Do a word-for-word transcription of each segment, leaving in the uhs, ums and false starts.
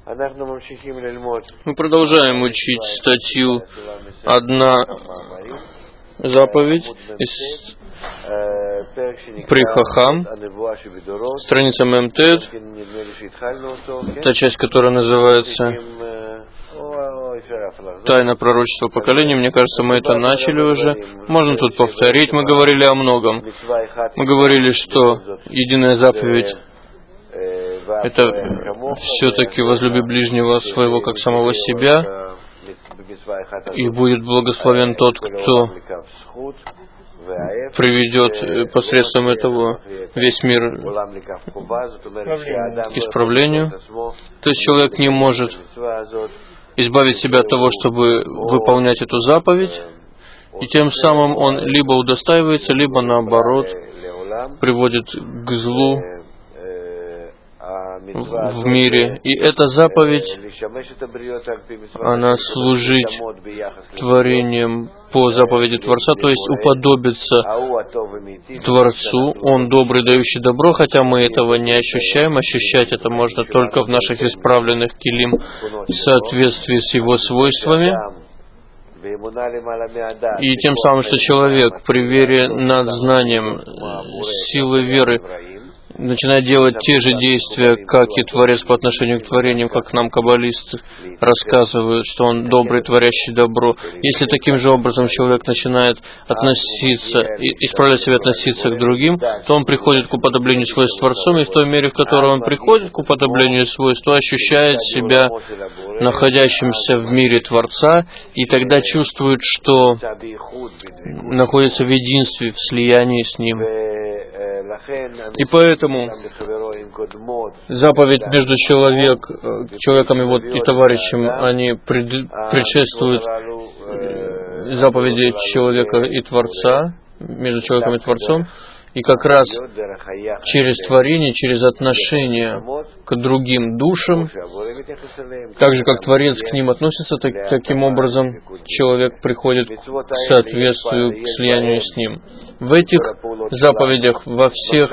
Мы продолжаем учить статью «Одна заповедь» из При Хахам, страница Мемтет, та часть, которая называется «Тайна пророчества поколений». Мне кажется, мы это начали уже. Можно тут повторить. Мы говорили о многом. Мы говорили, что единая заповедь — это все-таки возлюби ближнего своего, как самого себя, и будет благословен тот, кто приведет посредством этого весь мир к исправлению. То есть человек не может избавить себя от того, чтобы выполнять эту заповедь, и тем самым он либо удостаивается, либо наоборот приводит к злу в мире. И эта заповедь, она служить творением по заповеди Творца, то есть уподобиться Творцу. Он добрый, дающий добро, хотя мы этого не ощущаем. Ощущать это можно только в наших исправленных килим в соответствии с его свойствами. И тем самым, что человек при вере над знанием силы веры начинает делать те же действия, как и Творец по отношению к творениям, как нам каббалисты рассказывают, что он добрый, творящий добро. Если таким же образом человек начинает относиться, исправлять себя, относиться к другим, то он приходит к уподоблению свойств Творцом, и в той мере, в которой он приходит к уподоблению свойств, то ощущает себя находящимся в мире Творца, и тогда чувствует, что находится в единстве, в слиянии с Ним. И поэтому заповедь между человек, человеком и, вот, и товарищем, они пред, предшествуют заповеди человека и Творца, между человеком и Творцом, и как раз через творение, через отношение к другим душам, так же, как Творец к ним относится, так, таким образом человек приходит к соответствию, к слиянию с ним. В этих заповедях, во всех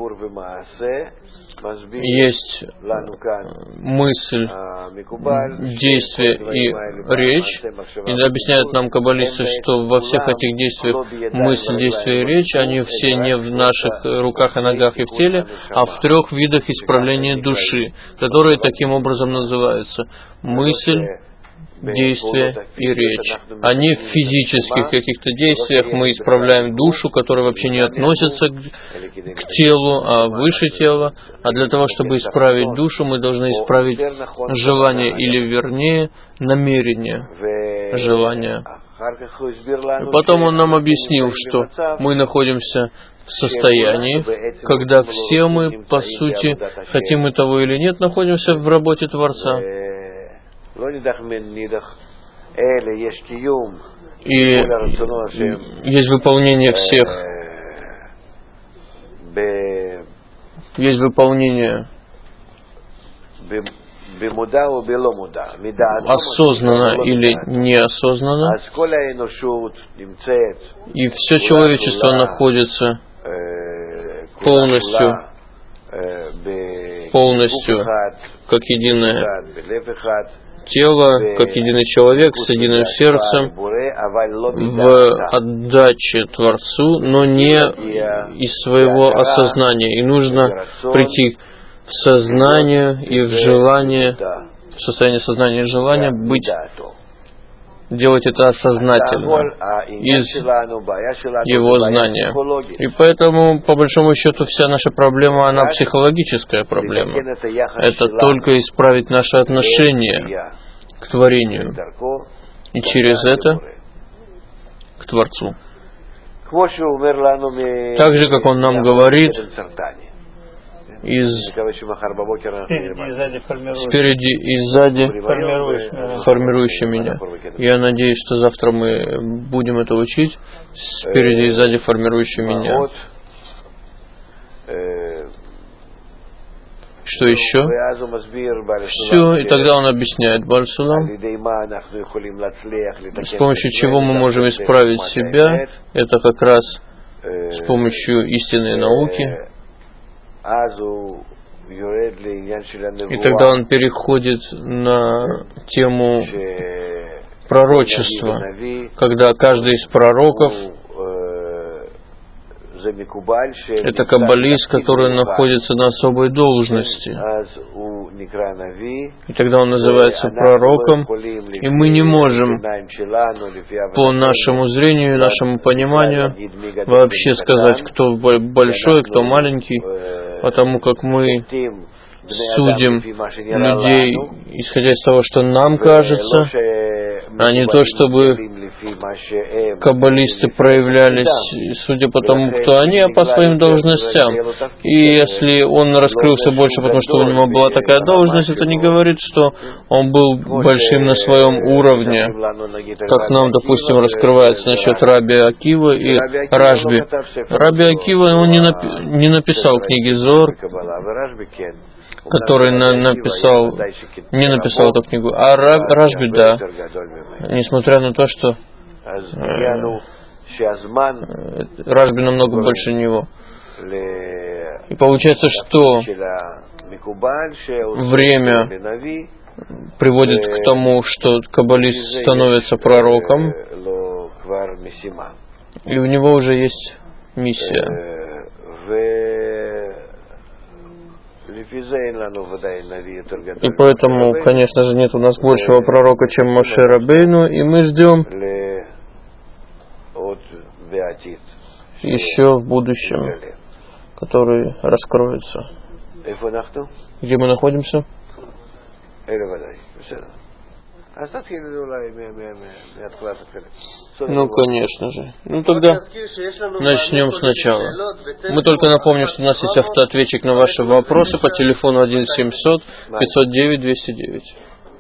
есть мысль, действие и речь. И объясняют нам каббалисты, что во всех этих действиях мысль, действие и речь, они все не в наших руках и ногах и в теле, а в трех видах исправления души, которые таким образом называются: мысль, действие и речь. Они в физических каких-то действиях мы исправляем душу, которая вообще не относится к, к телу, а выше тела. А для того, чтобы исправить душу, мы должны исправить желание, или вернее, намерение желания. И потом он нам объяснил, что мы находимся в состоянии, когда все мы, по сути, хотим мы того или нет, находимся в работе Творца. И есть выполнение всех, есть выполнение осознанно или неосознанно, и все человечество находится полностью, полностью как единое тело, как единый человек с единым сердцем, в отдаче Творцу, но не из своего осознания. И нужно прийти в сознание и в желание, в состояние сознания и желания быть, делать это осознательно, из его знания. И поэтому, по большому счету, вся наша проблема, она психологическая проблема. Это только исправить наше отношение к творению, и через это к Творцу. Так же, как он нам говорит, из спереди и сзади, формирующий меня. Я надеюсь, что завтра мы будем это учить. Спереди и сзади формирующий меня. Что еще? Все, и тогда он объясняет Бааль Сулам, с помощью чего мы можем исправить себя. Это как раз с помощью истинной науки. И тогда он переходит на тему пророчества, когда каждый из пророков это каббалист, который находится на особой должности. И тогда он называется пророком, и мы не можем по нашему зрению, нашему пониманию вообще сказать, кто большой, кто маленький, потому как мы судим людей, исходя из того, что нам кажется, а не то, чтобы каббалисты проявлялись, судя по тому, кто они, а по своим должностям. И если он раскрылся больше, потому что у него была такая должность, это не говорит, что он был большим на своем уровне, как нам, допустим, раскрывается насчет Раби Акива и Рашби. Раби Акива, он не, напи- не написал книги Зор, который на, написал, не написал эту книгу, а Рашби, да, несмотря на то, что э, Рашби намного больше него. И получается, что время приводит к тому, что каббалист становится пророком, и у него уже есть миссия. И поэтому, конечно же, нет у нас большего пророка, чем Моше Рабейну, и мы ждем еще в будущем, который раскроется. Где мы находимся? Ну, конечно же. Ну, тогда начнем сначала. Мы только напомним, что у нас есть автоответчик на ваши вопросы по телефону один семьсот пятьсот девять двести девять.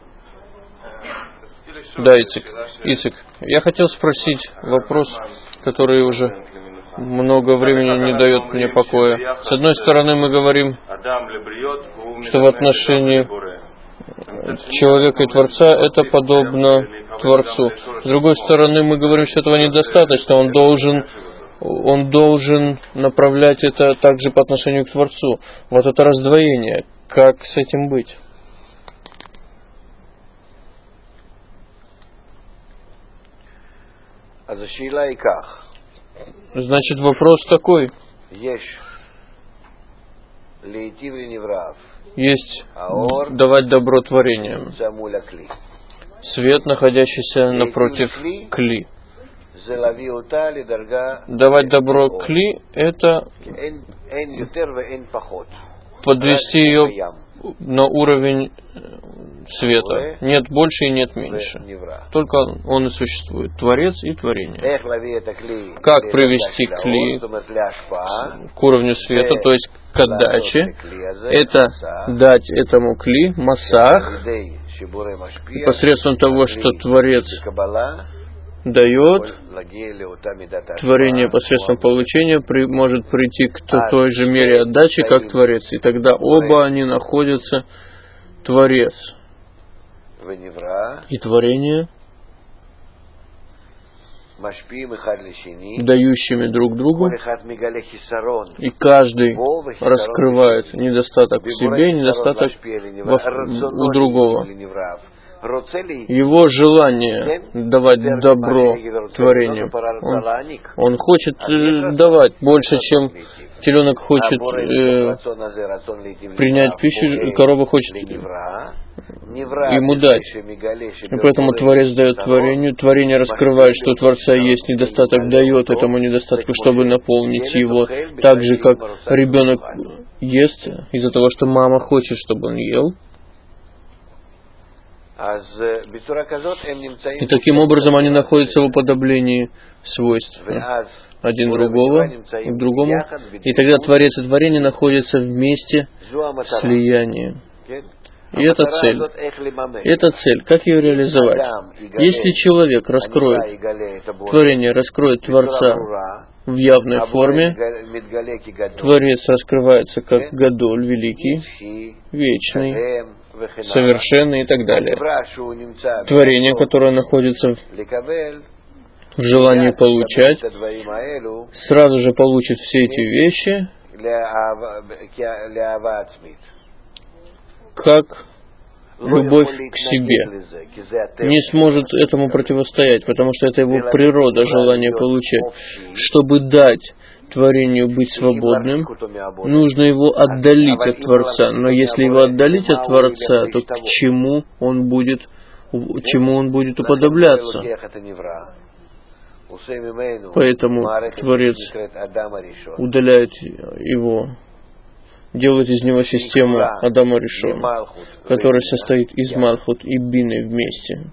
Да, Ицик. Ицик, я хотел спросить вопрос, который уже много времени не дает мне покоя. С одной стороны, мы говорим, что в отношении человека и Творца это подобно Творцу. С другой стороны, мы говорим, что этого недостаточно. Он должен, он должен направлять это также по отношению к Творцу. Вот это раздвоение. Как с этим быть? Значит, вопрос такой. Есть давать добро творениям. Свет, находящийся напротив кли. Давать добро кли — это подвести ее на уровень света. Нет больше и нет меньше. Только он и существует. Творец и творение. Как привести кли к уровню света, то есть к отдаче? Это дать этому кли масах посредством того, что Творец дает, творение посредством получения при, может прийти к той же мере отдачи, как Творец. И тогда оба они находятся, Творец и творение, дающими друг другу, и каждый раскрывает недостаток в себе, недостаток во, у другого. Его желание давать добро творению, он, он хочет э, давать больше, чем теленок хочет э, принять пищу, корова хочет ему дать. И поэтому Творец дает творению, творение раскрывает, что у Творца есть недостаток, дает этому недостатку, чтобы наполнить его, так же, как ребенок ест из-за того, что мама хочет, чтобы он ел. И таким образом они находятся в уподоблении свойств один другого к другому. И тогда Творец и творение находятся вместе в слиянии. И это цель. Это цель. Как ее реализовать? Если человек раскроет творение, раскроет Творца в явной форме, Творец раскрывается как Гадоль, великий, вечный, совершенный и так далее. Творение, которое находится в желании получать, сразу же получит все эти вещи как любовь к себе, не сможет этому противостоять, потому что это его природа, желание получать. Чтобы дать творению быть свободным, нужно его отдалить от Творца. Но если его отдалить от Творца, то к чему он будет, чему он будет уподобляться? Поэтому Творец удаляет его, делает из него систему Адама Ришона, которая состоит из Малхут и Бины вместе.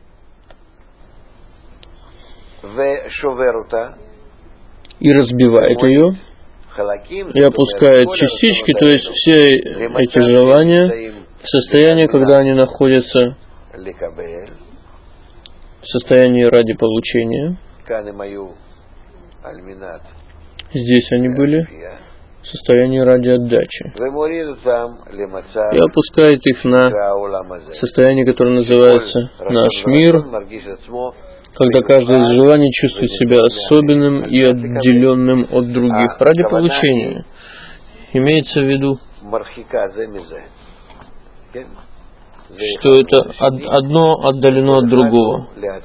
И разбивает ее, и опускает частички, то есть все эти желания в состоянии, когда они находятся в состоянии ради получения. Здесь они были в состоянии ради отдачи. И опускает их на состояние, которое называется наш мир, когда каждое из желаний чувствует себя особенным и отделенным от других ради получения. Имеется в виду, что это одно отдалено от другого.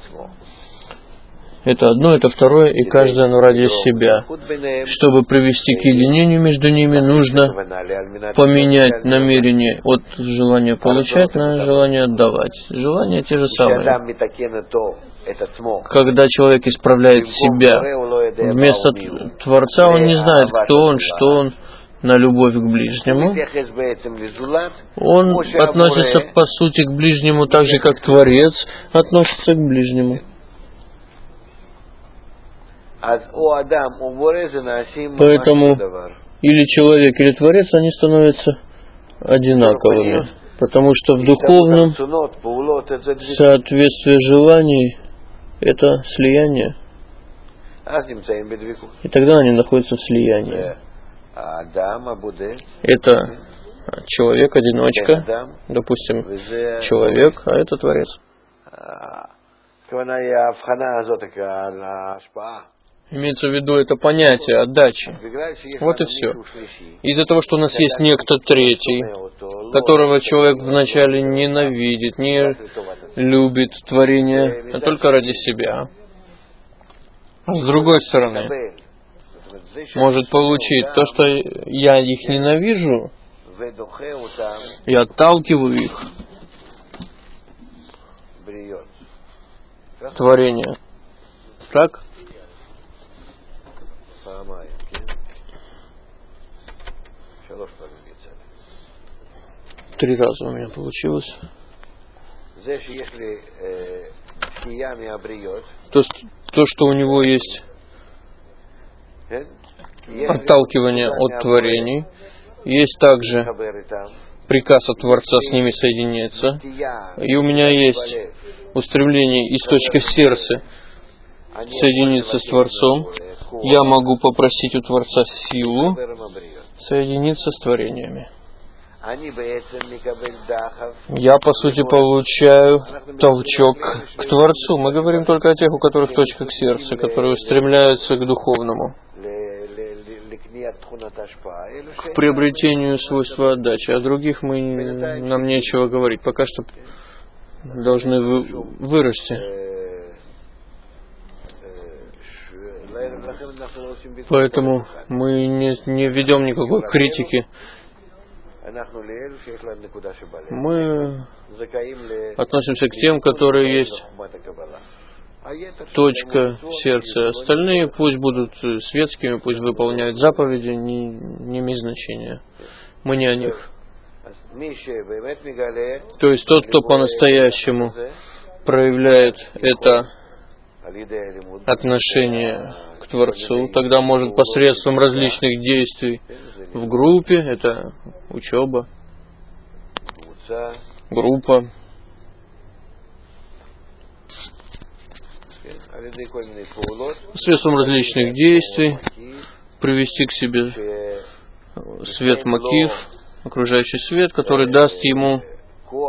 Это одно, это второе, и каждое оно ради себя. Чтобы привести к единению между ними, нужно поменять намерение от желания получать на желание отдавать. Желания те же самые. Когда человек исправляет себя вместо Творца, он не знает, кто он, что он, на любовь к ближнему. Он относится, по сути, к ближнему так же, как Творец относится к ближнему. Поэтому или человек, или Творец, они становятся одинаковыми. Потому что в духовном соответствие желаний — это слияние. И тогда они находятся в слиянии. Это человек-одиночка, допустим, человек, а это Творец. Имеется в виду это понятие отдачи. Вот и все. Из-за того, что у нас есть некто третий, которого человек вначале ненавидит, не любит творение, а только ради себя. А с другой стороны, может получить то, что я их ненавижу, я отталкиваю их. Творение. Так? Три раза у меня получилось. То, то, что у него есть отталкивание от творений, есть также приказ от Творца с ними соединяться. И у меня есть устремление из точки в сердце соединиться с Творцом. Я могу попросить у Творца силу соединиться с творениями. Я, по сути, получаю толчок к Творцу. Мы говорим только о тех, у которых точка к сердцу, которые устремляются к духовному, к приобретению свойства отдачи. О других мы, нам нечего говорить. Пока что должны вы, вырасти. Поэтому мы не, не ведем никакой критики. Мы относимся к тем, которые есть точка в сердце. Остальные пусть будут светскими, пусть выполняют заповеди, не, не имеет значения. Мы не о них. То есть тот, кто по-настоящему проявляет это отношение к Творцу, тогда может посредством различных действий в группе, это учеба, группа, посредством различных действий привести к себе свет Макиф, окружающий свет, который даст ему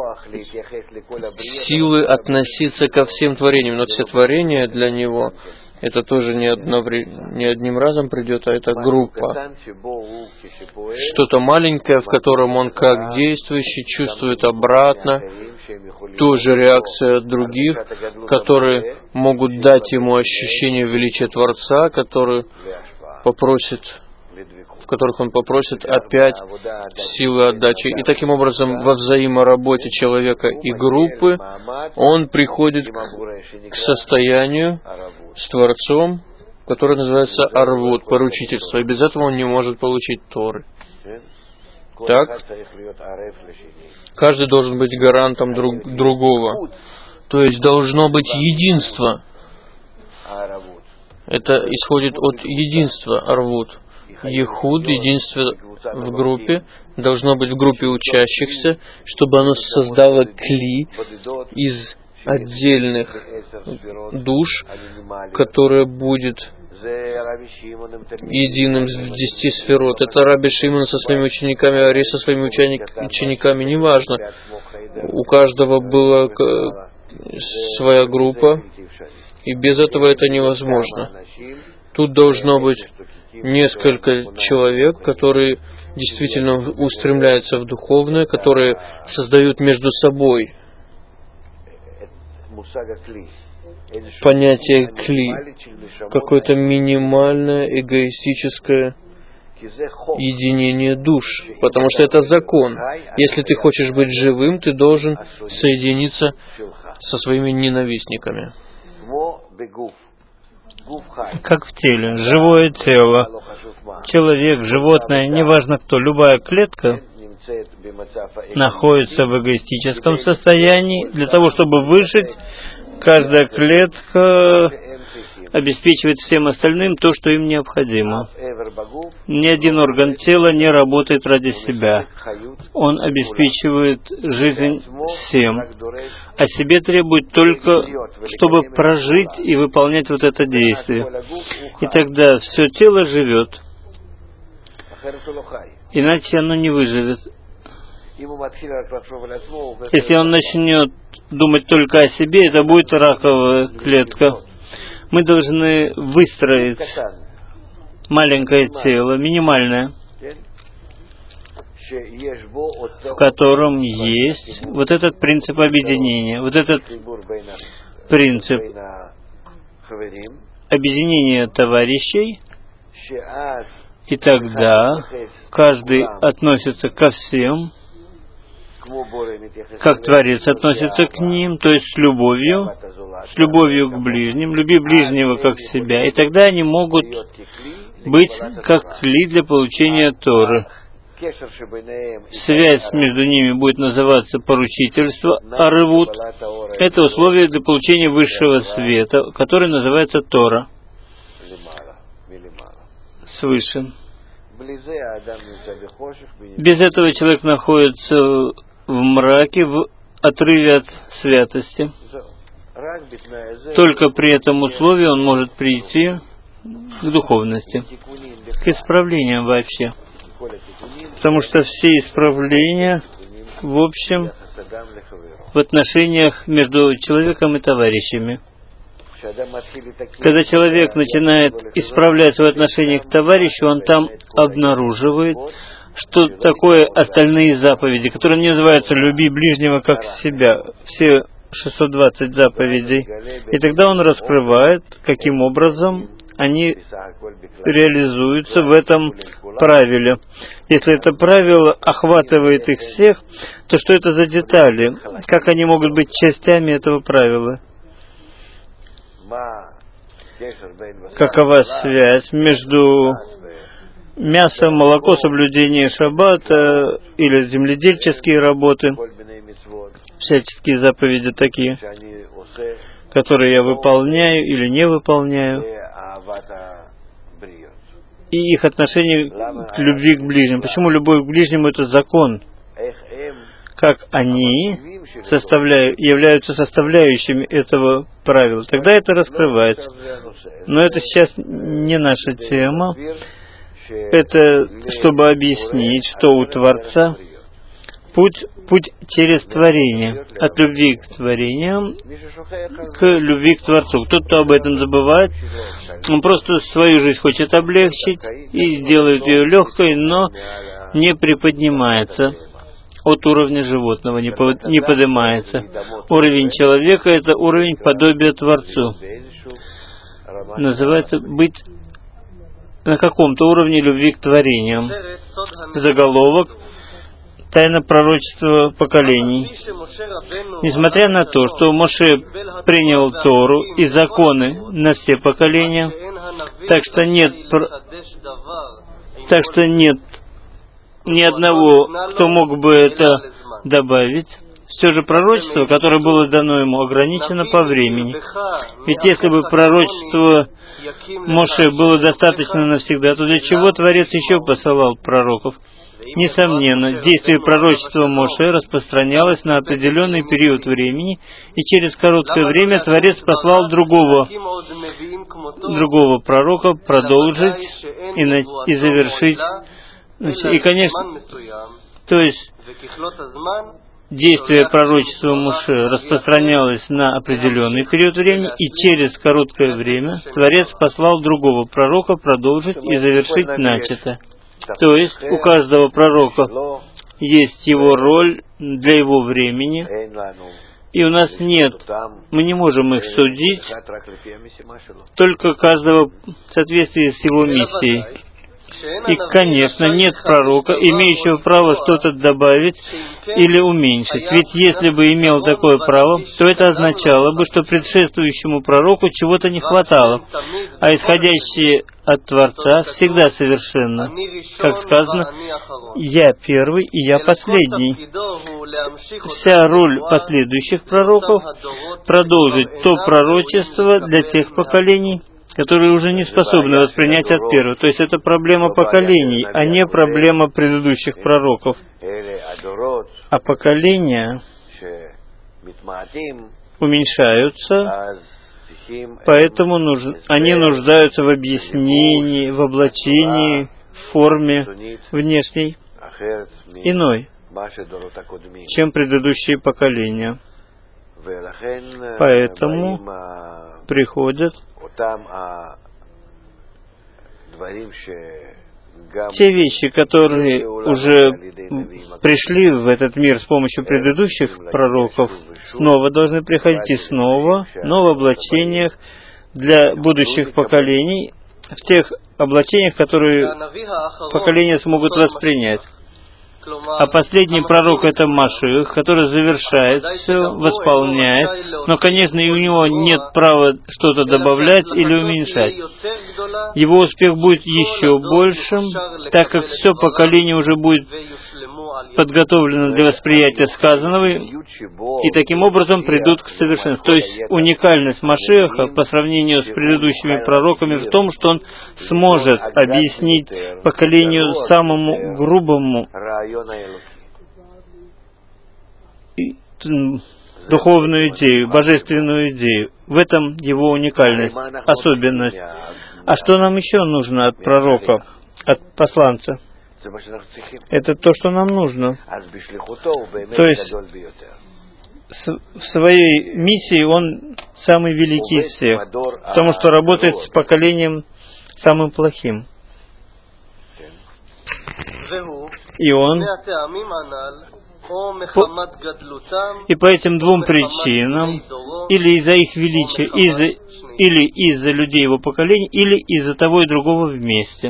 силы относиться ко всем творениям, но все творения для него это тоже не, одновре... не одним разом придет, а это группа. Что-то маленькое, в котором он как действующий чувствует обратно, тоже реакция других, которые могут дать ему ощущение величия Творца, которые попросит, в которых он попросит опять силы отдачи. И таким образом, во взаимоработе человека и группы, он приходит к состоянию с Творцом, которое называется арвут, поручительство. И без этого он не может получить Торы. Так? Каждый должен быть гарантом друг, другого. То есть должно быть единство. Это исходит от единства арвут. Ехуд, единство в группе, должно быть в группе учащихся, чтобы оно создало кли из отдельных душ, которое будет единым в десяти сферот. Это Раби Шимон со своими учениками, Ари со своими учениками, неважно. У каждого была своя группа, и без этого это невозможно. Тут должно быть несколько человек, которые действительно устремляются в духовное, которые создают между собой понятие кли, какое-то минимальное эгоистическое единение душ, потому что это закон. Если ты хочешь быть живым, ты должен соединиться со своими ненавистниками. Как в теле, живое тело, человек, животное, неважно кто, любая клетка находится в эгоистическом состоянии. Для того, чтобы выжить, каждая клетка обеспечивает всем остальным то, что им необходимо. Ни один орган тела не работает ради себя. Он обеспечивает жизнь всем, а себе требует только, чтобы прожить и выполнять вот это действие. И тогда все тело живет, иначе оно не выживет. Если он начнет думать только о себе, это будет раковая клетка. Мы должны выстроить маленькое тело, минимальное, в котором есть вот этот принцип объединения, вот этот принцип объединения товарищей, и тогда каждый относится ко всем, как Творец относится к ним, то есть с любовью, с любовью к ближним, люби ближнего как себя, и тогда они могут быть как кли для получения Торы. Связь между ними будет называться поручительство, арвут. Это условие для получения высшего света, который называется Тора. Свыше. Без этого человек находится в мраке, в отрыве от святости. Только при этом условии он может прийти к духовности, к исправлениям вообще. Потому что все исправления, в общем, в отношениях между человеком и товарищами. Когда человек начинает исправлять свои отношения к товарищу, он там обнаруживает, что такое остальные заповеди, которые не называются «люби ближнего как себя», все шестьсот двадцать заповедей. И тогда он раскрывает, каким образом они реализуются в этом правиле. Если это правило охватывает их всех, то что это за детали? Как они могут быть частями этого правила? Какова связь между мясом, молоко, соблюдение шаббата или земледельческие работы, всяческие заповеди такие, которые я выполняю или не выполняю, и их отношение к любви к ближнему. Почему любовь к ближнему — это закон? Как они составляют, являются составляющими этого правила. Тогда это раскрывается. Но это сейчас не наша тема. Это чтобы объяснить, что у Творца путь, путь через творение, от любви к творениям к любви к Творцу. Тот, кто об этом забывает, он просто свою жизнь хочет облегчить и делает ее легкой, но не приподнимается от уровня животного, не, по, не поднимается. Уровень человека — это уровень подобия Творцу. Называется быть на каком-то уровне любви к творениям. Заголовок — тайна пророчества поколений. Несмотря на то, что Моше принял Тору и законы на все поколения, так что нет, так что нет ни одного, кто мог бы это добавить, все же пророчество, которое было дано ему, ограничено по времени. Ведь если бы пророчество Моше было достаточно навсегда, то для чего Творец еще посылал пророков? Несомненно, действие пророчества Моше распространялось на определенный период времени, и через короткое время Творец послал другого, другого пророка продолжить и, на, и завершить. И, конечно, то есть действие пророчества Моше распространялось на определенный период времени, и через короткое время Творец послал другого пророка продолжить и завершить начатое. То есть у каждого пророка есть его роль для его времени, и у нас нет, мы не можем их судить, только каждого в соответствии с его миссией. И, конечно, нет пророка, имеющего право что-то добавить или уменьшить. Ведь если бы имел такое право, то это означало бы, что предшествующему пророку чего-то не хватало, а исходящее от Творца всегда совершенно. Как сказано, «Я первый и я последний». Вся роль последующих пророков — продолжить то пророчество для тех поколений, которые уже не способны воспринять от первого. То есть это проблема поколений, а не проблема предыдущих пророков. А поколения уменьшаются, поэтому нуж... они нуждаются в объяснении, в облачении, в форме внешней, иной, чем предыдущие поколения. Поэтому приходят те вещи, которые уже пришли в этот мир с помощью предыдущих пророков, снова должны приходить и снова, но в облачениях для будущих поколений, в тех облачениях, которые поколения смогут воспринять. А последний пророк — это Машиах, который завершает все, восполняет, но, конечно, и у него нет права что-то добавлять или уменьшать. Его успех будет еще большим, так как все поколение уже будет подготовлено для восприятия сказанного, и таким образом придут к совершенству. То есть уникальность Машиаха по сравнению с предыдущими пророками в том, что он сможет объяснить поколению самому грубому духовную идею, божественную идею. В этом его уникальность, особенность. А что нам еще нужно от пророка, от посланца? Это то, что нам нужно. То есть в своей миссии он самый великий из всех, потому что работает с поколением самым плохим. И он по, и по этим двум причинам, или из-за их величия, из-за, или из-за людей его поколения, или из-за того и другого вместе.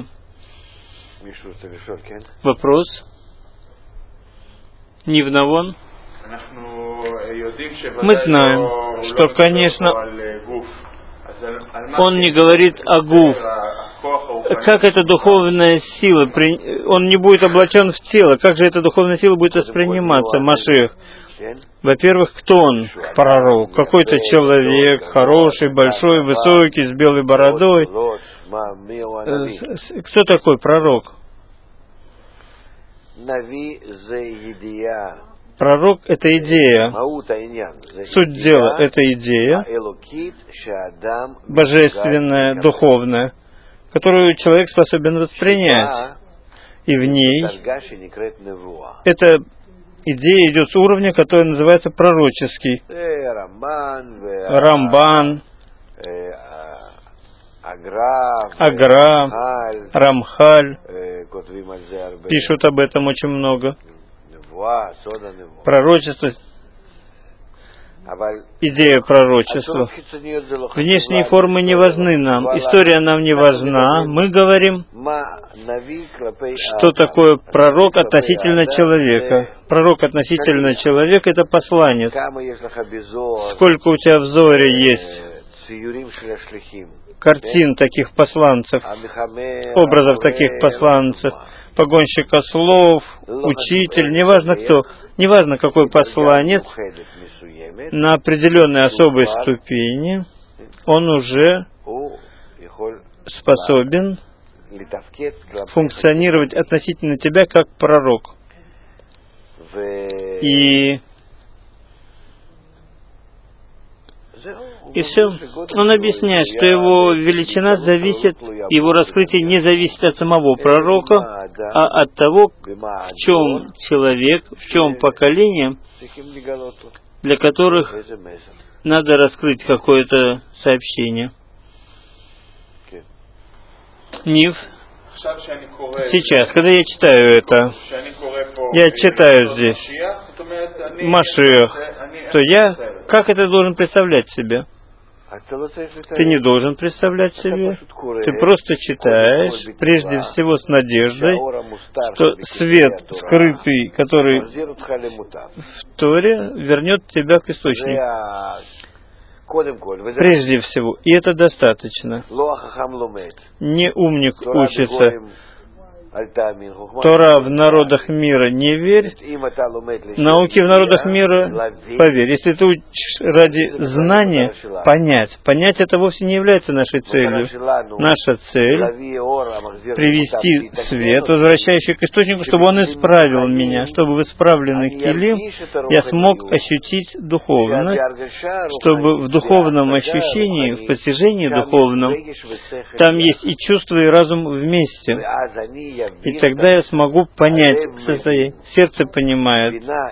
Вопрос? Нивнавон? Мы знаем, что, конечно, он не говорит о гуф. Как эта духовная сила, он не будет облачен в тело, как же эта духовная сила будет восприниматься, Машиах? Во-первых, кто он? Пророк. Какой-то человек, хороший, большой, высокий, с белой бородой. Кто такой пророк? Пророк — это идея. Суть дела — это идея божественная, духовная, которую человек способен воспринять. И в ней это идея идет с уровня, который называется пророческий. Рамбан, Агра, Рамхаль пишут об этом очень много. Пророчество, идея пророчества. Внешние формы не важны нам, история нам не важна. Мы говорим, что такое пророк относительно человека. Пророк относительно человека — это посланец. Сколько у тебя в Зоре есть картин таких посланцев, образов таких посланцев, погонщика слов, учитель, неважно кто, неважно какой посланец, на определенной особой ступени он уже способен функционировать относительно тебя как пророк. И И все. Он объясняет, что его величина зависит, его раскрытие не зависит от самого пророка, а от того, в чем человек, в чем поколение, для которых надо раскрыть какое-то сообщение. Нив. Сейчас, когда я читаю это, я читаю здесь Машиах, то я, как это должен представлять себе? Ты не должен представлять себе. Ты просто читаешь, прежде всего с надеждой, что свет скрытый, который в Торе, вернет тебя к источнику. Прежде всего. И это достаточно. Не умник учится. Тора в народах мира не верь, науки в народах мира поверь. Если ты учишь ради знания, понять. Понять это вовсе не является нашей целью. Наша цель — привести свет, возвращающий к источнику, чтобы он исправил меня, чтобы в исправленный килим я смог ощутить духовность, чтобы в духовном ощущении, в постижении духовном, там есть и чувство, и разум вместе. И тогда я смогу понять состояние. Сердце понимает.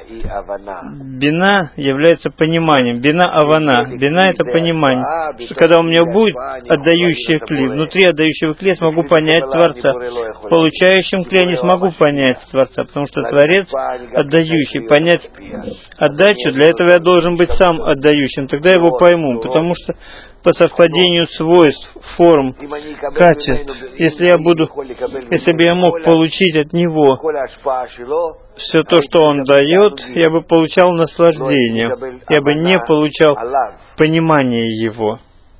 Бина является пониманием. Бина авана. Бина — это понимание. Что когда у меня будет отдающее кли, внутри отдающего кли я смогу понять Творца. В получающем кли я не смогу понять Творца, потому что Творец отдающий. Понять отдачу, для этого я должен быть сам отдающим. Тогда я его пойму, потому что по совпадению свойств, форм, качеств, если я буду, если бы я мог получить от него все то, что он дает, я бы получал наслаждение, я бы не получал понимания его.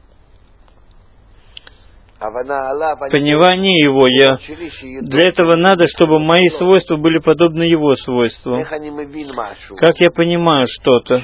Понимание его я. Для этого надо, чтобы мои свойства были подобны его свойствам. Как я понимаю что-то?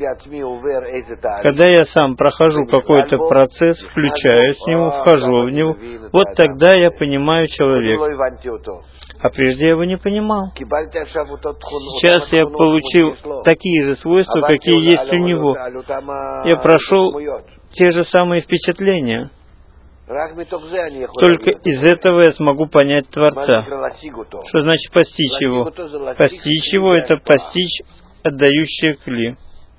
Когда я сам прохожу какой-то процесс, включаюсь в него, вхожу в него, вот тогда я понимаю человека. А прежде я его не понимал. Сейчас я получил такие же свойства, какие есть у него. Я прошел те же самые впечатления. Только из этого я смогу понять Творца. Что значит постичь его? Постичь его — это постичь отдающее кли.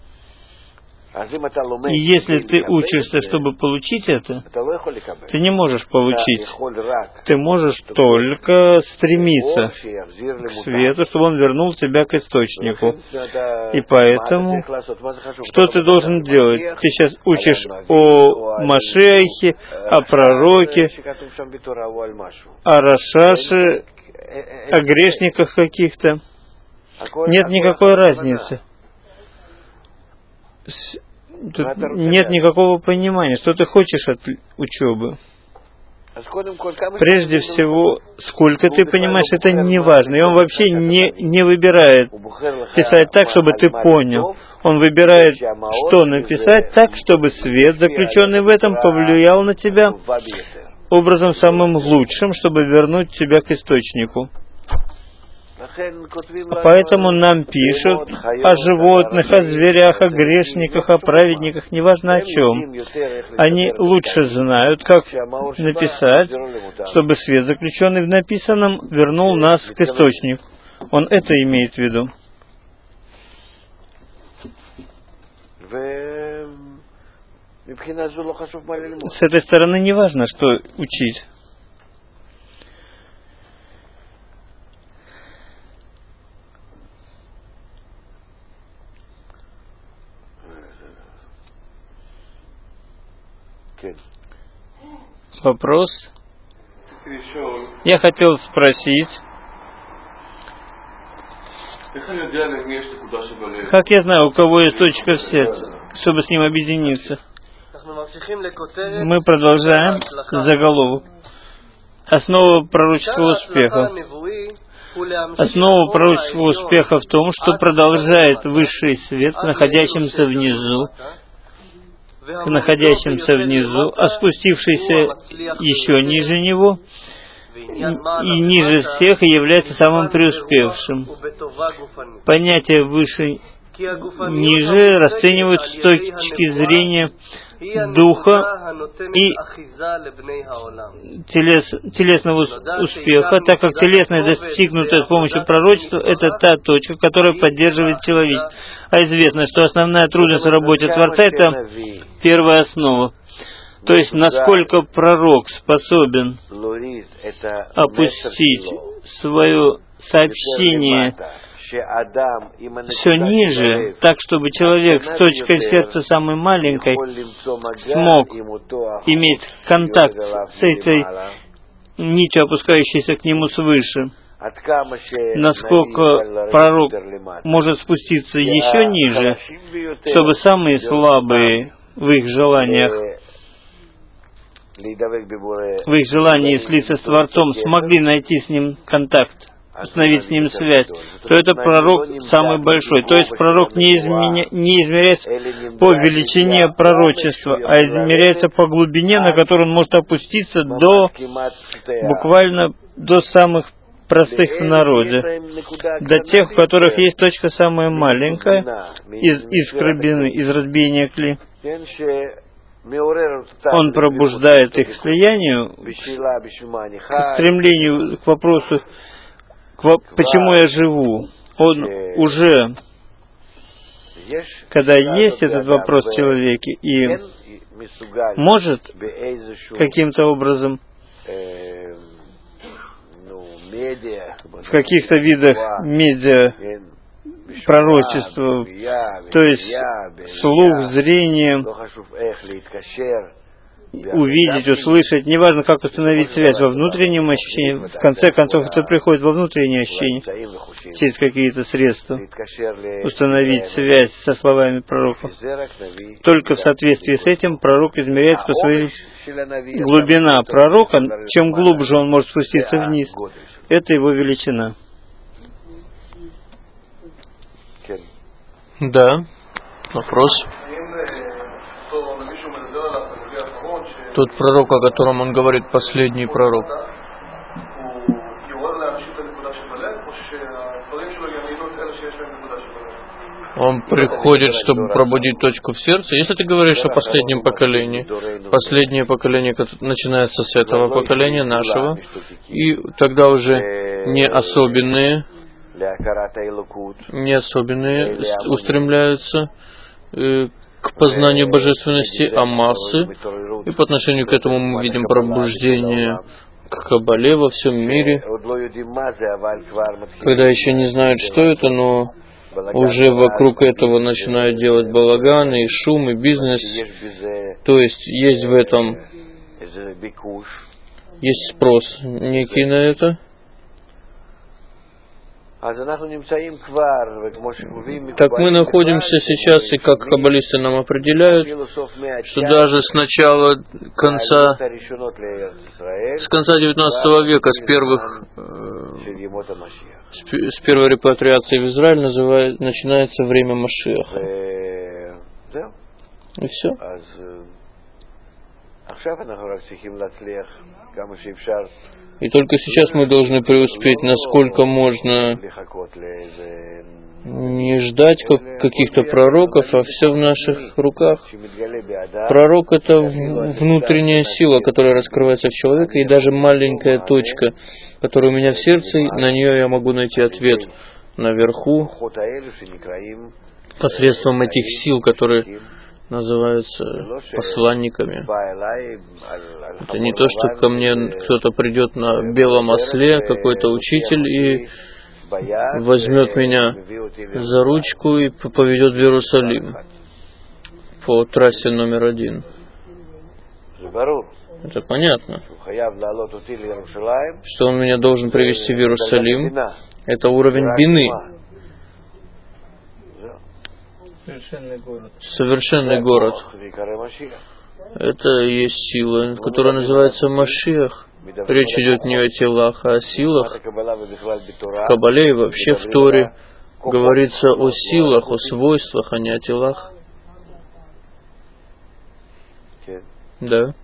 И если ты учишься, чтобы получить это, ты не можешь получить. Ты можешь только стремиться к свету, чтобы он вернул тебя к источнику. И поэтому, что ты должен делать? Ты сейчас учишь о Машиахе, о пророке, о Рашаше, о грешниках каких-то. Нет никакой разницы. Тут нет никакого понимания, что ты хочешь от учебы. Прежде всего, сколько ты понимаешь, это не важно. И он вообще не, не выбирает писать так, чтобы ты понял. Он выбирает, что написать так, чтобы свет, заключенный в этом, повлиял на тебя образом самым лучшим, чтобы вернуть тебя к источнику. Поэтому нам пишут о животных, о зверях, о грешниках, о праведниках, неважно о чем. Они лучше знают, как написать, чтобы свет, заключенный в написанном, вернул нас к источнику. Он это имеет в виду. С этой стороны не важно, что учить. Вопрос. Я хотел спросить, как я знаю, у кого есть точка в сердце, чтобы с ним объединиться? Мы продолжаем заголовок. Основа пророческого успеха. Основа пророческого успеха в том, что продолжает высший свет, находящимся внизу, к находящимся внизу, а спустившийся еще ниже него и ниже всех и является самым преуспевшим. Понятие выше, ниже расценивают с точки зрения духа и телес, телесного успеха, так как телесное, достигнутое с помощью пророчества, это та точка, которая поддерживает человечество. А известно, что основная трудность в работе Творца — это первая основа. То есть, насколько пророк способен опустить свое сообщение все ниже, так, чтобы человек с точкой сердца самой маленькой смог иметь контакт с этой нитью, опускающейся к нему свыше. Насколько пророк может спуститься еще ниже, чтобы самые слабые в их желаниях, в их желании слиться с Творцом, смогли найти с ним контакт, установить с ним связь, то это пророк самый большой. То есть пророк не, изменя... не измеряется по величине пророчества, а измеряется по глубине, на которую он может опуститься до, буквально до самых простых в народе, до тех, у которых есть точка самая маленькая из искры бины, из разбиения кли. Он пробуждает их к слиянию, к стремлению, к вопросу, к во... почему я живу. Он уже, когда есть этот вопрос в человеке, и может каким-то образом в каких-то видах медиа пророчества, то есть слух, зрение, увидеть, услышать, неважно, как установить связь во внутреннем ощущении, в конце концов это приходит во внутреннее ощущение, через какие-то средства, установить связь со словами пророка. Только в соответствии с этим пророк измеряется по своей глубина пророка, чем глубже он может спуститься вниз, это его величина. Да, вопрос. Тот пророк, о котором он говорит, последний пророк, он приходит, чтобы пробудить точку в сердце. Если ты говоришь о последнем поколении, последнее поколение начинается с этого поколения нашего, и тогда уже не особенные, не особенные устремляются э, к познанию божественности, а массы. И по отношению к этому мы видим пробуждение к Кабале во всем мире, когда еще не знают, что это, но уже вокруг этого начинают делать балаганы, и шум, и бизнес. То есть есть в этом, есть спрос некий на это. Так мы находимся сейчас, и как каббалисты нам определяют, что даже с начала конца, с конца девятнадцатого века, с первых, э, с первой репатриации в Израиль называет, начинается время Машиаха. И все. И только сейчас мы должны преуспеть, насколько можно, не ждать как каких-то пророков, а все в наших руках. Пророк — это внутренняя сила, которая раскрывается в человеке, и даже маленькая точка, которая у меня в сердце, на нее я могу найти ответ наверху. посредством этих сил, которые называются посланниками. Это не то, что ко мне кто-то придет на белом осле, какой-то учитель, и возьмет меня за ручку и поведет в Иерусалим по трассе номер один. Это понятно, что он меня должен привести в Иерусалим. Это уровень бины. Совершенный город. Совершенный город. Это и есть сила, которая называется Машиах. Речь идет не о телах, а о силах. В Кабале и вообще в Торе говорится о силах, о свойствах, а не о телах. Да.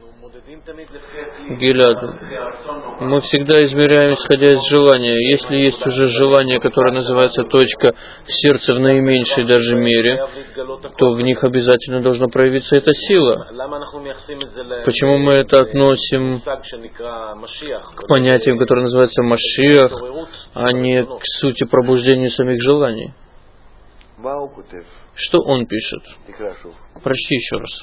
Гилад, мы всегда измеряем, исходя из желания. Если есть уже желание, которое называется точка в сердце в наименьшей даже мере, то в них обязательно должна проявиться эта сила. Почему мы это относим к понятиям, которые называются Машиах, а не к сути пробуждения самих желаний? Что он пишет? Прочти еще раз.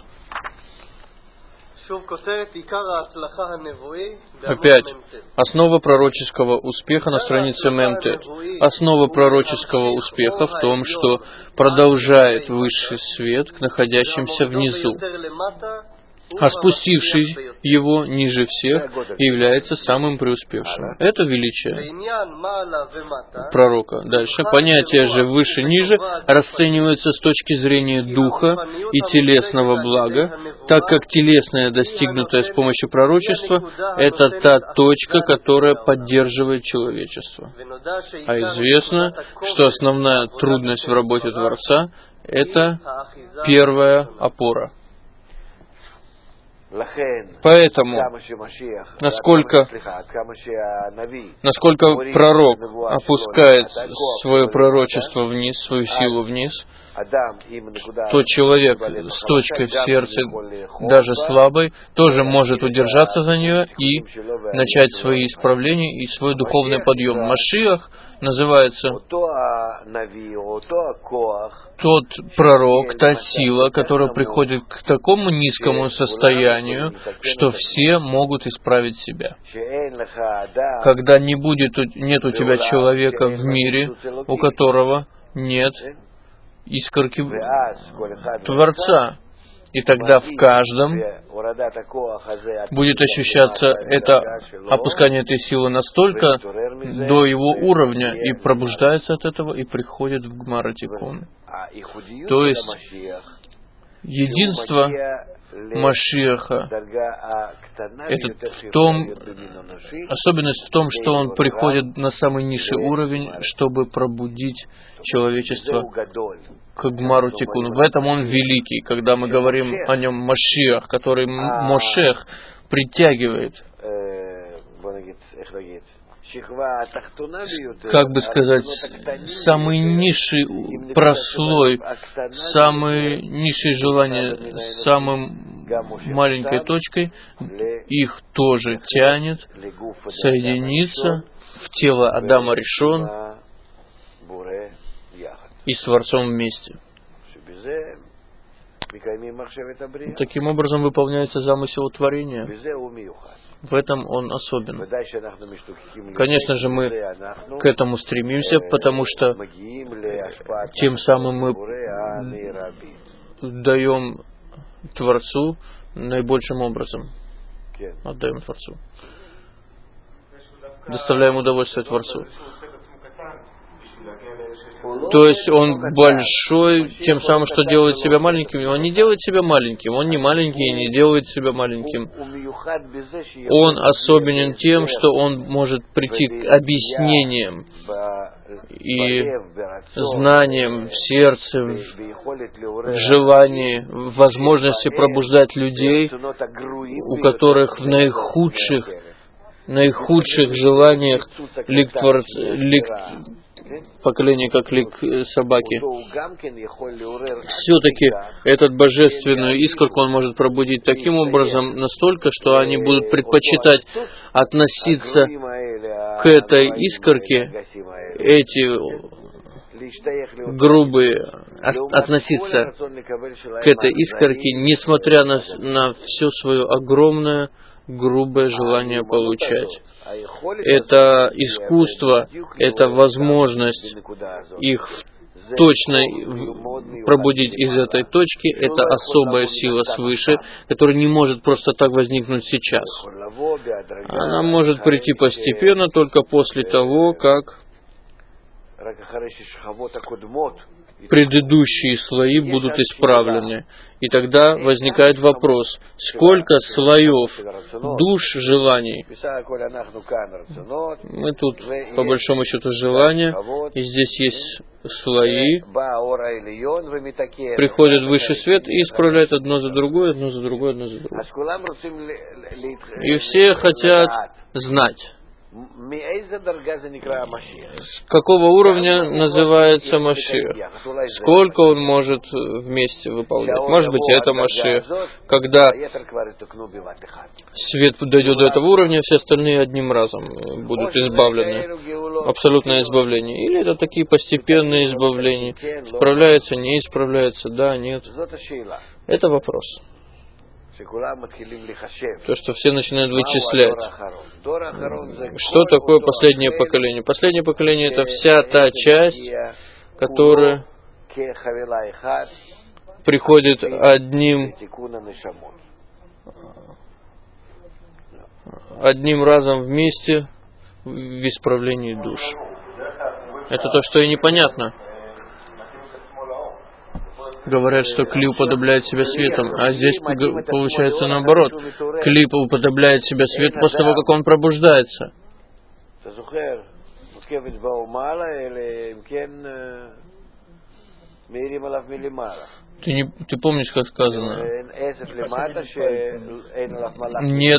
Опять, основа пророческого успеха на странице Мемтет. Основа пророческого успеха в том, что продолжает высший свет к находящимся внизу, а спустивший его ниже всех является самым преуспевшим. Это величие пророка. Дальше. Понятие же выше-ниже расценивается с точки зрения духа и телесного блага, так как телесное, достигнутое с помощью пророчества, это та точка, которая поддерживает человечество. А известно, что основная трудность в работе Творца – это первая опора. Поэтому, насколько, насколько пророк опускает свое пророчество вниз, свою силу вниз, то человек с точкой в сердце, даже слабой, тоже может удержаться за нее и начать свои исправления и свой духовный подъем. Машиах называется тот пророк, та сила, которая приходит к такому низкому состоянию, что все могут исправить себя. Когда не будет, нет у тебя человека в мире, у которого нет искорки Творца. И тогда в каждом будет ощущаться это опускание этой силы настолько до его уровня, и пробуждается от этого, и приходит в Гмар Тикун. То есть, единство Машиаха, это в том, особенность в том, что он приходит на самый низший уровень, чтобы пробудить человечество к Гмару Тикуну. В этом он великий, когда мы говорим о нем Машиах, который Мошех притягивает, как бы сказать, самый низший прослой, самые низшие желания с самым маленькой точкой, их тоже тянет соединиться в тело Адама Ришон и с Творцом вместе. Таким образом выполняется замысел творения. В этом он особен. Конечно же, мы к этому стремимся, потому что тем самым мы даем Творцу наибольшим образом. Отдаем Творцу. Доставляем удовольствие Творцу. То есть он большой, тем самым, что делает себя маленьким. Он не делает себя маленьким. Он не маленький и не делает себя маленьким. Он особенен тем, что он может прийти к объяснениям и знаниям в сердце, в желании, в возможности пробуждать людей, у которых в наихудших, наихудших желаниях лик Творца, лик поколение как лик собаки. Все-таки этот божественную искорку он может пробудить таким образом настолько, что они будут предпочитать относиться к этой искорке, эти грубые, относиться к этой искорке, несмотря на, на все свое огромное, грубое желание получать. Это искусство, это возможность их точно пробудить из этой точки, это особая сила свыше, которая не может просто так возникнуть сейчас. Она может прийти постепенно, только после того, как предыдущие слои будут исправлены. И тогда возникает вопрос, сколько слоев душ желаний? Мы тут, по большому счету, желания, и здесь есть слои, приходит высший свет и исправляет одно за другое, одно за другое, одно за другое. И все хотят знать, с какого уровня называется Машиах, сколько он может вместе выполнять. Может быть, это Машиах. Когда свет дойдет до этого уровня, все остальные одним разом будут избавлены. Абсолютное избавление. Или это такие постепенные избавления. Исправляется, не исправляется, да, нет. Это вопрос. То, что все начинают вычислять. Что такое последнее поколение? Последнее поколение — это вся та часть, которая приходит одним, одним разом вместе в исправлении душ. Это то, что и непонятно. Говорят, что кли уподобляет себя светом, а здесь получается наоборот. Кли уподобляет себя свету после того, как он пробуждается. Ты, не, ты помнишь, как сказано? Нет,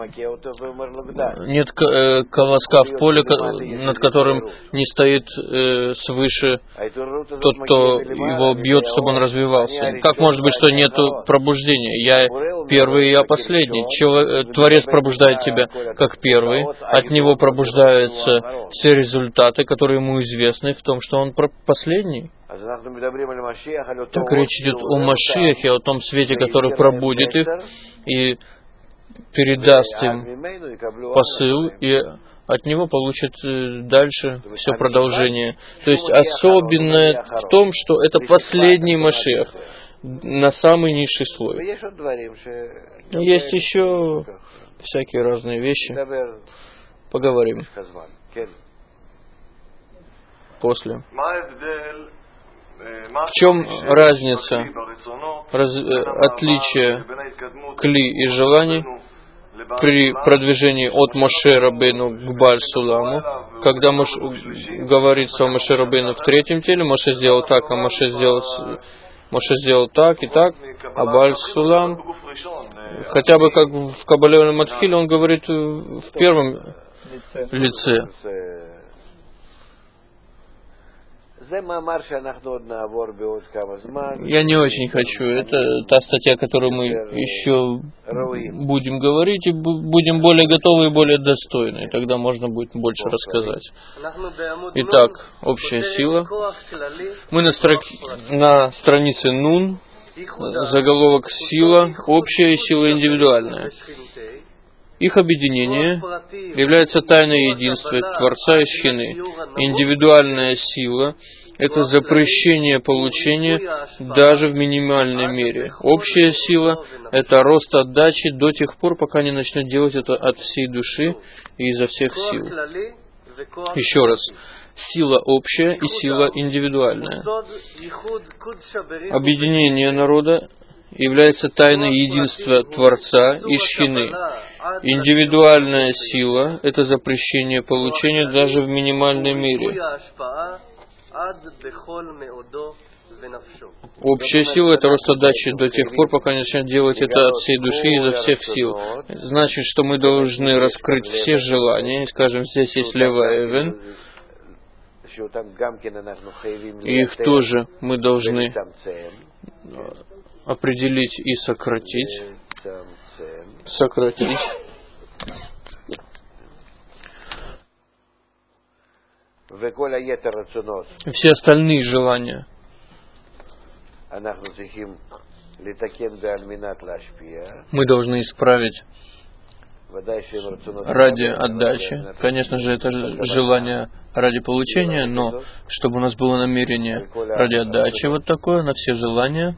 нет э, колоска в поле, над которым не стоит э, свыше тот, кто его бьет, чтобы он развивался. Как может быть, что нет пробуждения? Я первый, я последний. Человек, Творец пробуждает тебя как первый. От него пробуждаются все результаты, которые ему известны в том, что он последний. Так речь идет о Машиахе, о том свете, который пробудит их и передаст им посыл, и от него получат дальше все продолжение. То есть особенное в том, что это последний Машиах на самый низший слой. Есть еще всякие разные вещи. Поговорим после. В чем разница, раз, отличие кли и желаний при продвижении от Моше Рабейну к Бааль Суламу? Когда Мош, говорится о Моше Рабейну в третьем теле, Моше сделал так, а Моше сделал, Моше сделал так и так, а Бааль Сулам, хотя бы как в Кабале Матхиле, он говорит в первом лице. Я не очень хочу. Это та статья, которую мы еще будем говорить, и будем более готовы и более достойны. И тогда можно будет больше рассказать. Итак, общая сила. Мы на, строк... на странице Нун. Заголовок «Сила общая и сила индивидуальная». Их объединение является тайной единства Творца и Шхины. Индивидуальная сила — это запрещение получения даже в минимальной мере. Общая сила — это рост отдачи до тех пор, пока не начнет делать это от всей души и изо всех сил. Еще раз. Сила общая и сила индивидуальная. Объединение народа является тайной единства Творца и Шхины. Индивидуальная сила — это запрещение получения даже в минимальной мере. Общая сила — это рост отдачи до тех пор, пока не начнет делать это от всей души и изо всех сил. Значит, что мы должны раскрыть все желания. Скажем, здесь есть Лева Эвен. И их тоже мы должны определить и сократить. Сократить. все остальные желания мы должны исправить ради отдачи. Конечно же, это желание ради получения, но чтобы у нас было намерение ради отдачи вот такое на все желания.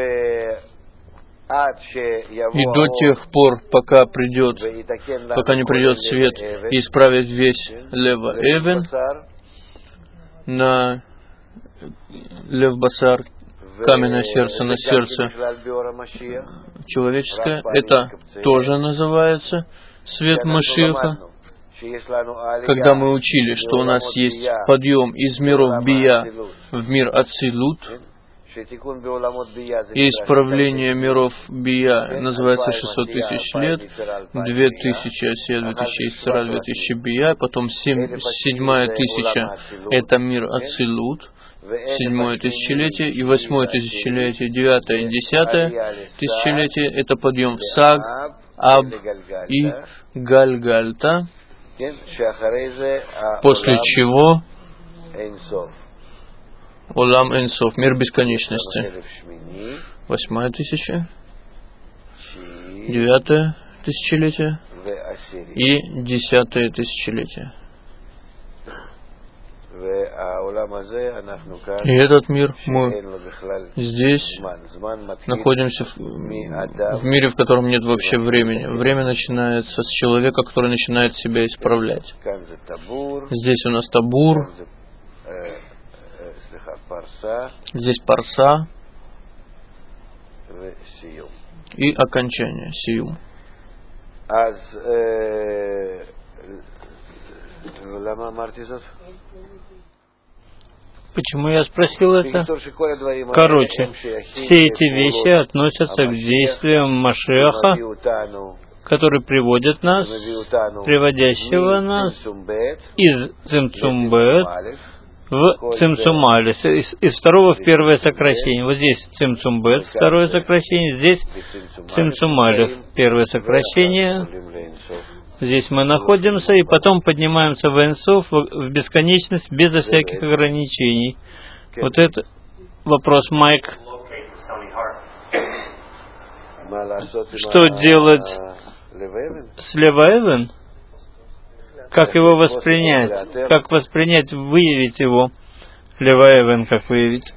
И до тех пор, пока придет, пока не придет свет и исправит весь лева эвен на лев басар, каменное сердце на сердце человеческое, это тоже называется свет Машиаха. Когда мы учили, что у нас есть подъем из миров Бия в мир Ацилут, и исправление миров Бия называется шестьсот тысяч лет, две тысячи Осия, две тысячи Исцера, две тысячи Бия, потом семь, седьмая тысяча это мир Ацилут, седьмое тысячелетие, и восьмое тысячелетие, девятое и десятое тысячелетие это подъем в Саг, Аб и Гальгальта, после чего Олам Энсов, мир бесконечности. Восьмая тысяча, девятое тысячелетие и десятое тысячелетие. И этот мир, мы здесь находимся в, в мире, в котором нет вообще времени. Время начинается с человека, который начинает себя исправлять. Здесь у нас табур, здесь парса и окончание, сиюм. Почему я спросил это? Короче, все эти вещи относятся к действиям Машиаха, которые приводят нас, приводящего нас из Цимцум-бет в Цимцум-алис, из, из второго в первое сокращение. Вот здесь Цимцум-бет, второе сокращение, здесь Цимцум-алис, первое сокращение. Здесь мы находимся и потом поднимаемся в Энсов, в бесконечность, безо всяких ограничений. Вот это вопрос, Майк. Что делать с Лева-Эвен? Как его воспринять? Как воспринять, выявить его? Лева-Эвен, как выявить?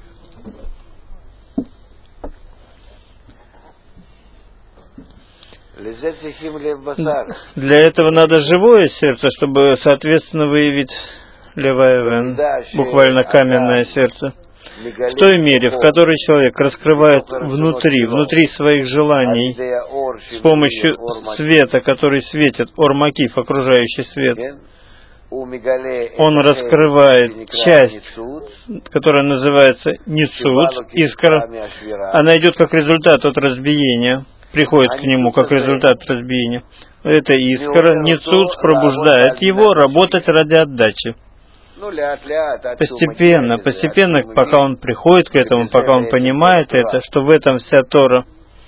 Для этого надо живое сердце, чтобы, соответственно, выявить Лева-Эвен, буквально каменное сердце. В той мере, в которой человек раскрывает внутри, внутри своих желаний, с помощью света, который светит, ор-макиф, окружающий свет, он раскрывает часть, которая называется ницут, искра. Она идет как результат от разбиения, приходит к нему как результат разбиения. Эта искра, ницут, пробуждает его работать ради отдачи. Постепенно, постепенно, пока он приходит к этому, пока он понимает это, что в этом вся Тора.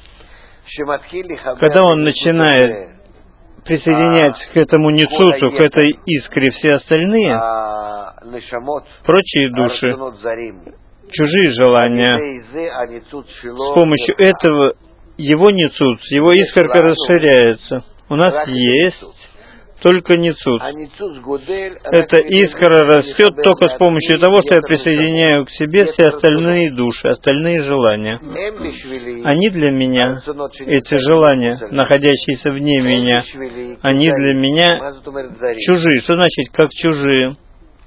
Когда он начинает присоединять к этому ницуцу, к этой искре все остальные, прочие души, чужие желания, с помощью этого его ницуц, его искорка расширяется. У нас есть только ницуц. Эта искра растет только с помощью того, что я присоединяю к себе все остальные души, остальные желания. Они для меня, эти желания, находящиеся вне меня, они для меня чужие. Что значит, как чужие?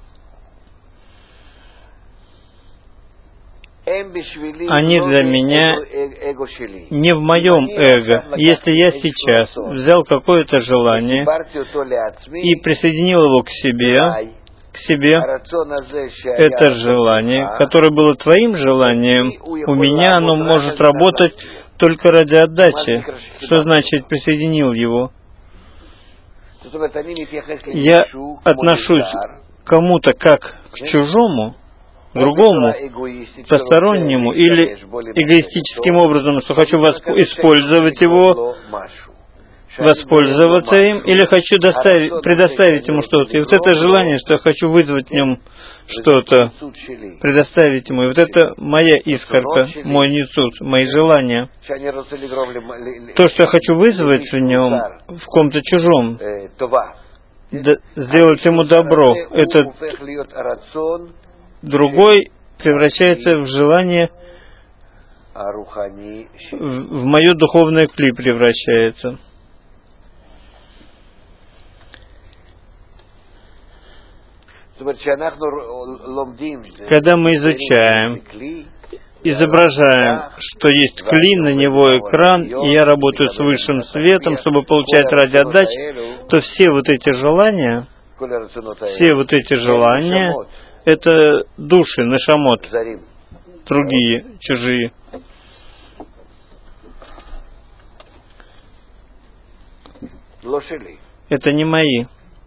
Они для меня не в моем эго. Если я сейчас взял какое-то желание и присоединил его к себе, к себе, это желание, которое было твоим желанием, у меня оно может работать только ради отдачи. Что значит присоединил его? Я отношусь к кому-то как к чужому, другому, постороннему или эгоистическим образом, что хочу использовать его воспользоваться им, или хочу доставить, предоставить ему что-то. И вот это желание, что я хочу вызвать в нем что-то, предоставить ему. И вот это моя искорка, мой ницут, мои желания. То, что я хочу вызвать в нем, в ком-то чужом, сделать ему добро, этот другой превращается в желание, в мое духовное кли превращается. Когда мы изучаем, изображаем, что есть кли, на него экран, и я работаю с высшим светом, чтобы получать ради отдачи, то все вот эти желания, все вот эти желания, это души, нашамот, другие, чужие. Это не мои.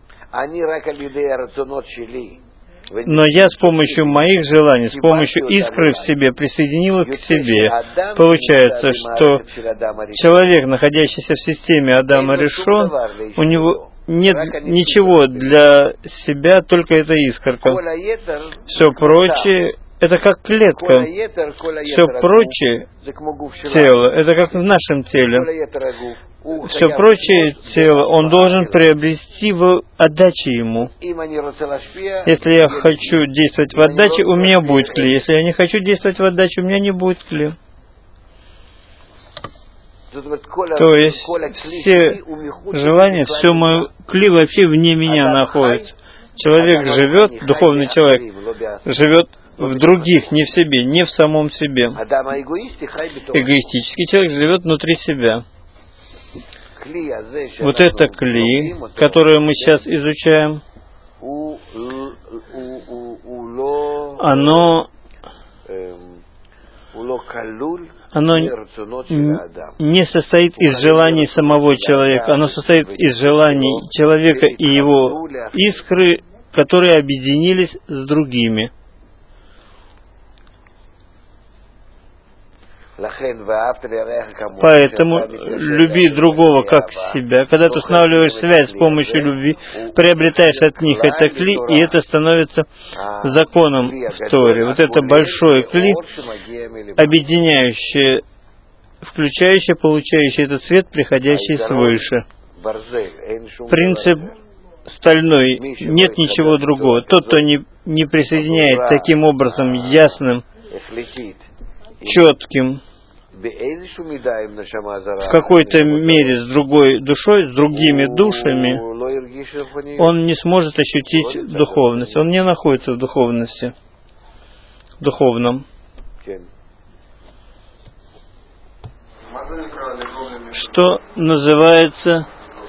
Но я с помощью моих желаний, с помощью искры в себе присоединил их к себе. Получается, что человек, находящийся в системе Адама Ришон, у него нет ничего для себя, только эта искорка. Все прочее — это как клетка. Все прочее тело — это как в нашем теле. Все прочее тело он должен приобрести в отдаче ему. Если я хочу действовать в отдаче, у меня будет кли. Если я не хочу действовать в отдаче, у меня не будет кли. То есть все желания, все мое кли вообще вне меня находится. Человек живет, духовный человек живет в других, не в себе, не в самом себе. Эгоистический человек живет внутри себя. Вот это кли, которое мы сейчас изучаем, оно, оно не состоит из желаний самого человека, оно состоит из желаний человека и его искры, которые объединились с другими. Поэтому люби другого как себя. Когда ты устанавливаешь связь с помощью любви, приобретаешь от них это кли, и это становится законом в Торе. Вот это большое кли, объединяющее, включающее, получающее этот свет, приходящий свыше. Принцип стальной, нет ничего другого. Тот, кто не, не присоединяет таким образом ясным, четким, в какой-то мере с другой душой, с другими душами, он не сможет ощутить духовность. Он не находится в духовности, в духовном. Что называется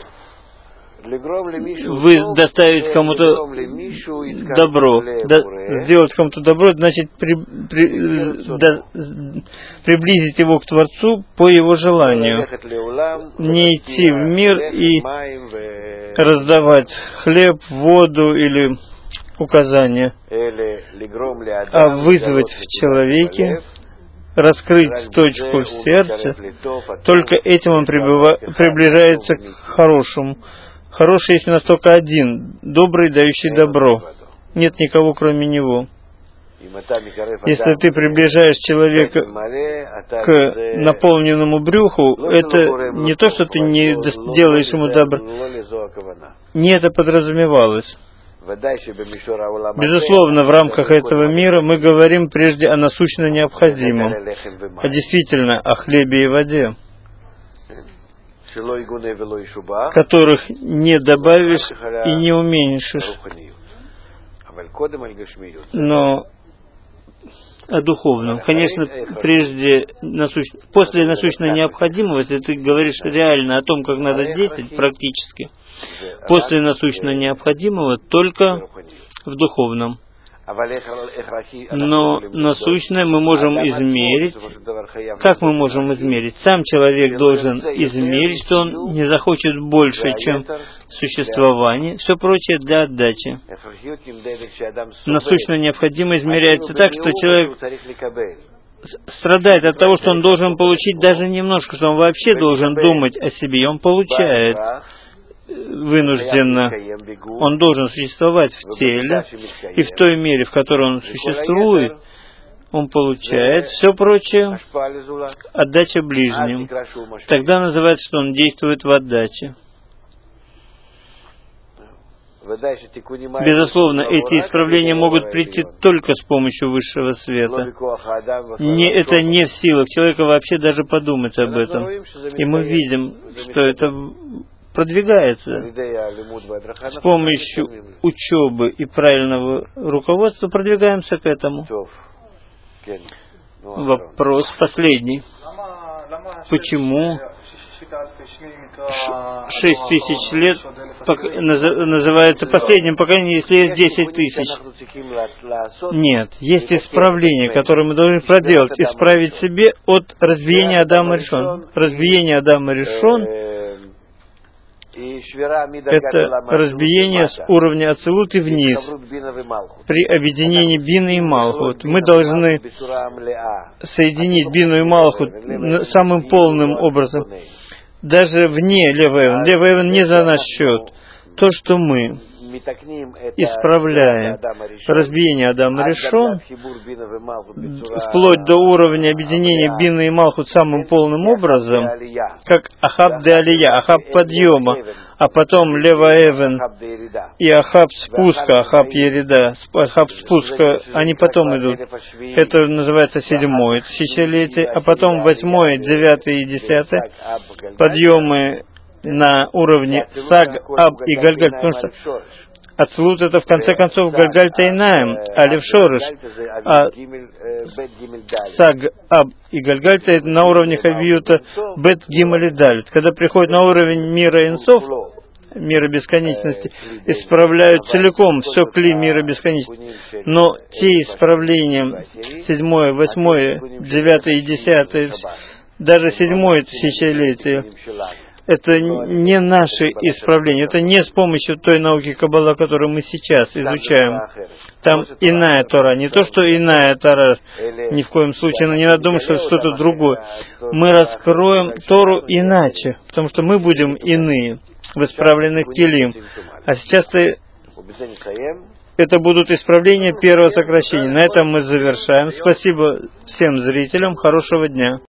вы доставить кому-то добро, да, сделать кому-то добро, значит при, при, да, приблизить его к Творцу по его желанию. Не идти в мир и раздавать хлеб, воду или указания, а вызвать в человеке, раскрыть точку в сердце. Только этим он прибыва, приближается к хорошему. Хороший есть у нас только один, добрый, дающий добро. Нет никого, кроме него. Если ты приближаешь человека к наполненному брюху, это не то, что ты не делаешь ему добро. Не это подразумевалось. Безусловно, в рамках этого мира мы говорим прежде о насущно необходимом, а действительно о хлебе и воде, которых не добавишь и не уменьшишь. Но о духовном. Конечно, прежде насущ... после насущной необходимости, ты говоришь реально о том, как надо действовать практически. После насущно необходимого только в духовном. Но насущное мы можем измерить. Как мы можем измерить? Сам человек должен измерить, что он не захочет больше, чем существование, все прочее для отдачи. Насущно необходимо измеряется так, что человек страдает от того, что он должен получить даже немножко, что он вообще должен думать о себе, и он получает вынужденно. Он должен существовать в теле, и в той мере, в которой он существует, он получает все прочее, отдача ближним. Тогда называется, что он действует в отдаче. Безусловно, эти исправления могут прийти только с помощью высшего света. Не, это не в силах человека вообще даже подумать об этом. И мы видим, что это продвигается. С помощью учебы и правильного руководства продвигаемся к этому. Вопрос последний. Почему шесть тысяч лет называется последним поколением, если есть десять тысяч? Нет, есть исправление, которое мы должны проделать, исправить себе от разбиения Адама Ришон. Разбиение Адама Ришон — это разбиение с уровня Ацилут и вниз. При объединении Бины и Малхут мы должны соединить Бину и Малхут самым полным образом. Даже вне Леваэвен. Леваэвен не за наш счет. То, что мы исправляем разбиение Адама Ришон, вплоть до уровня объединения Бины и Малхут самым полным образом, как Ахаб де Алия, Ахаб подъема, а потом Леваэвен и Ахаб спуска, Ахаб Ерида, Ахаб спуска, они потом идут. Это называется седьмое тысячелетие, а потом восьмое, девятое и десятое подъемы на уровне Саг, Аб и Гальгаль, потому что Ацилут — это в конце концов Гальгаль Тайнаем, Алиф Шорыш, а Саг, Аб и Гальгаль — это на уровне Хавиюта Бет Гималь и Далит. Когда приходит на уровень мира Инсов, мира бесконечности, исправляют целиком все кли мира бесконечности. Но те исправления, седьмое, восьмое, девятое и десятое, даже седьмое тысячелетие, это не наши исправления, это не с помощью той науки Каббала, которую мы сейчас изучаем. Там иная Тора, не то, что иная Тора, ни в коем случае, но не надо думать, что что-то другое. Мы раскроем Тору иначе, потому что мы будем иные, в исправленных келим. А сейчас это будут исправления первого сокращения. На этом мы завершаем. Спасибо всем зрителям, хорошего дня.